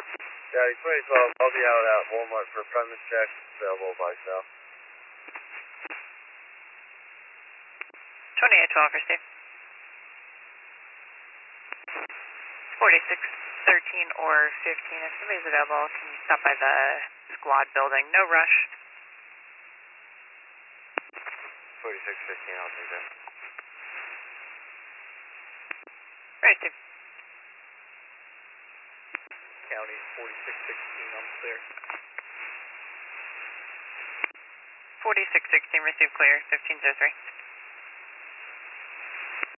Yeah, 2012, I'll be out at Walmart for premise check, available by cell. 2812, receive. 4613 or 15, if somebody's available, can you stop by the squad building? No rush. 4615, I'll take that. Receive. County 4616, I'm clear. 4616, receive clear, 1503.